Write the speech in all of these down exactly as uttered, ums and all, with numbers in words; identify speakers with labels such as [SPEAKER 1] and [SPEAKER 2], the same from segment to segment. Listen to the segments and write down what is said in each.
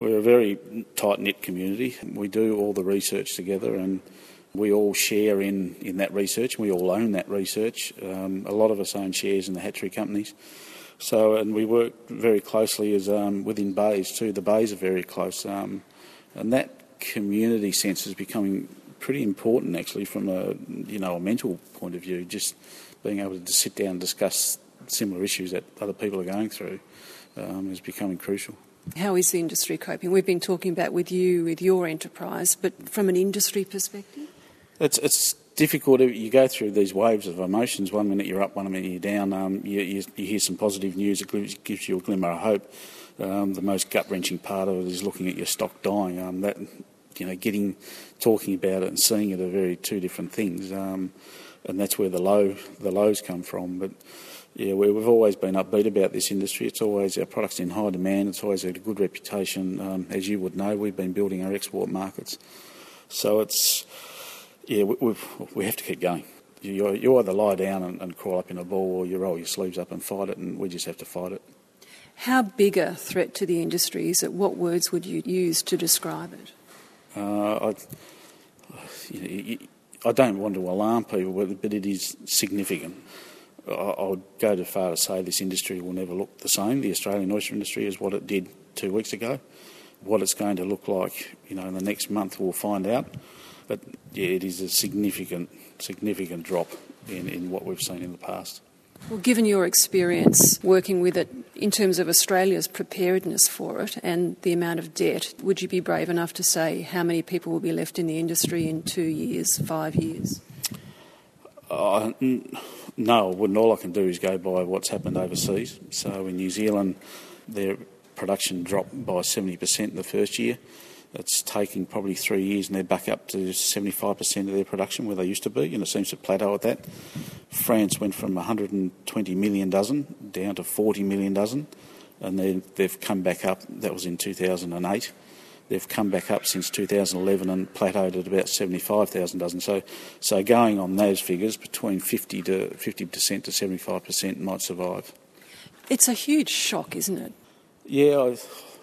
[SPEAKER 1] We're a very tight-knit community. We do all the research together and we all share in, in that research. We all own that research. Um, a lot of us own shares in the hatchery companies. So, and we work very closely as um, within bays too. The bays are very close. Um, and that community sense is becoming pretty important actually from a, you know, a mental point of view. Just being able to sit down and discuss similar issues that other people are going through um, is becoming crucial.
[SPEAKER 2] How is the industry coping? We've been talking about with you, with your enterprise, but from an industry perspective?
[SPEAKER 1] It's it's difficult. You go through these waves of emotions. One minute you're up, one minute you're down. Um, you, you, you hear some positive news, it gives you a glimmer of hope. Um, the most gut-wrenching part of it is looking at your stock dying. Um, that, you know, getting, talking about it and seeing it are very two different things. Um, and that's where the low, the lows come from. But yeah, we've always been upbeat about this industry. It's always, our product's in high demand. It's always had a good reputation. Um, as you would know, we've been building our export markets. So it's, yeah, we, we've, we have to keep going. You, you either lie down and, and crawl up in a ball, or you roll your sleeves up and fight it, and we just have to fight it.
[SPEAKER 2] How big a threat to the industry is it? What words would you use to describe it?
[SPEAKER 1] Uh, I, you know, I don't want to alarm people, but it is significant. I would go too far to say this industry will never look the same. The Australian oyster industry is what it did two weeks ago. What it's going to look like, you know, in the next month we'll find out. But yeah, it is a significant, significant drop in, in what we've seen in the past.
[SPEAKER 2] Well, given your experience working with it in terms of Australia's preparedness for it and the amount of debt, would you be brave enough to say how many people will be left in the industry in two years, five years?
[SPEAKER 1] Uh, n- no, I wouldn't. All I can do is go by what's happened overseas. So in New Zealand, their production dropped by seventy percent in the first year. It's taking probably three years and they're back up to seventy-five percent of their production where they used to be, and it seems to plateau at that. France went from one hundred twenty million dozen down to forty million dozen, and they've come back up. That was in two thousand eight. They've come back up since two thousand eleven and plateaued at about seventy-five thousand dozen. So, so going on those figures, between fifty to fifty percent to seventy-five percent might survive.
[SPEAKER 2] It's a huge shock, isn't it?
[SPEAKER 1] Yeah, I,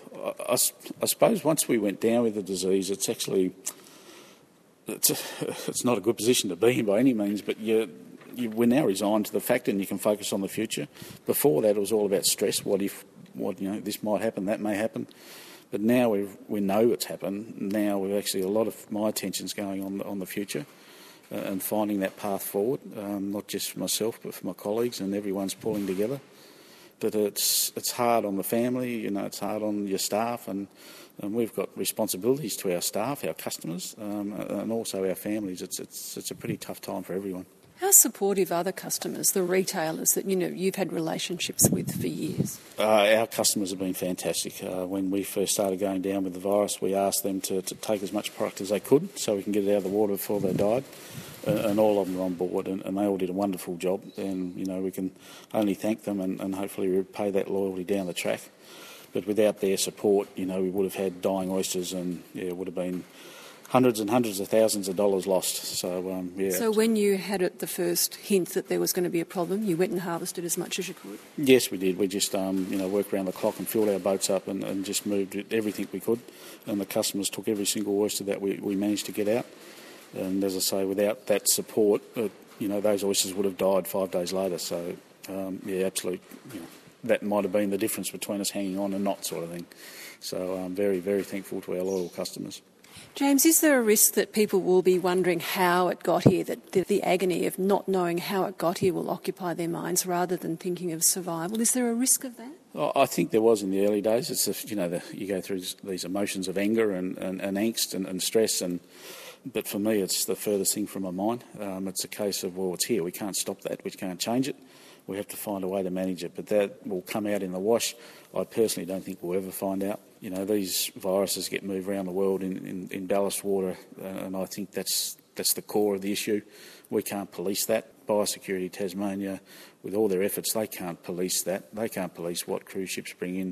[SPEAKER 1] I, I suppose once we went down with the disease, it's actually it's, a, it's not a good position to be in by any means, but you, you, we're now resigned to the fact and you can focus on the future. Before that, it was all about stress. What if, what you know, this might happen, that may happen. But now we we know it's happened. Now we've actually, a lot of my attention's going on on the future uh, and finding that path forward, um, not just for myself but for my colleagues, and everyone's pulling together. But it's it's hard on the family, you know, it's hard on your staff, and, and we've got responsibilities to our staff, our customers, um, and also our families. It's it's it's a pretty tough time for everyone.
[SPEAKER 2] How supportive are the customers, the retailers that you know you've had relationships with for years?
[SPEAKER 1] Uh, our customers have been fantastic. Uh, when we first started going down with the virus, we asked them to, to take as much product as they could so we can get it out of the water before they died. Uh, and all of them are on board, and, and they all did a wonderful job. And you know we can only thank them and, and hopefully repay that loyalty down the track. But without their support, you know, we would have had dying oysters, and yeah, it would have been hundreds and hundreds of thousands of dollars lost. So, um, yeah.
[SPEAKER 2] So when you had it, the first hint that there was going to be a problem, you went and harvested as much as you could?
[SPEAKER 1] Yes, we did. We just, um, you know, worked around the clock and filled our boats up and, and just moved everything we could. And the customers took every single oyster that we, we managed to get out. And as I say, without that support, uh, you know, those oysters would have died five days later. So, um, yeah, absolutely, you know, that might have been the difference between us hanging on and not, sort of thing. So I'm very, very thankful to our loyal customers.
[SPEAKER 2] James, is there a risk that people will be wondering how it got here, that the, the agony of not knowing how it got here will occupy their minds rather than thinking of survival? Is there a risk of that?
[SPEAKER 1] Well, I think there was in the early days. It's a, you know, the, you go through these emotions of anger and, and, and angst and, and stress, and but for me it's the furthest thing from my mind. Um, it's a case of, well, it's here, we can't stop that, we can't change it. We have to find a way to manage it, but that will come out in the wash. I personally don't think we'll ever find out. You know, these viruses get moved around the world in, in, in ballast water, uh, and I think that's that's the core of the issue. We can't police that. Biosecurity Tasmania, with all their efforts, they can't police that. They can't police what cruise ships bring in.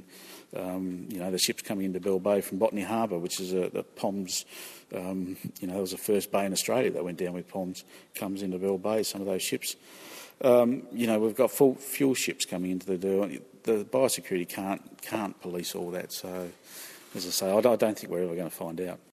[SPEAKER 1] Um, you know, the ships coming into Bell Bay from Botany Harbour, which is a, the P O M S, um, you know, it was the first bay in Australia that went down with P O M S, comes into Bell Bay, some of those ships. Um, you know, we've got full fuel ships coming into the deal. The biosecurity can't can't police all that. So, as I say, I don't think we're ever going to find out.